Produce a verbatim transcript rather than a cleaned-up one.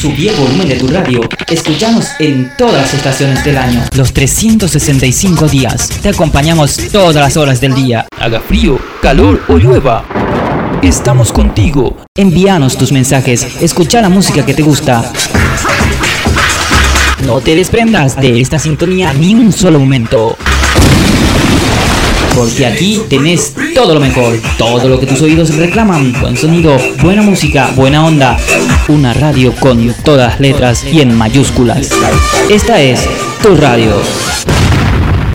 Subí el volumen de tu radio. Escuchanos en todas las estaciones del año. Los trescientos sesenta y cinco días. Te acompañamos todas las horas del día. Haga frío, calor o llueva. Estamos contigo. Envíanos tus mensajes. Escucha la música que te gusta. No te desprendas de esta sintonía ni un solo momento. Porque aquí tenés todo lo mejor, todo lo que tus oídos reclaman. Buen sonido, buena música, buena onda. Una radio con todas letras y en mayúsculas. Esta es tu radio.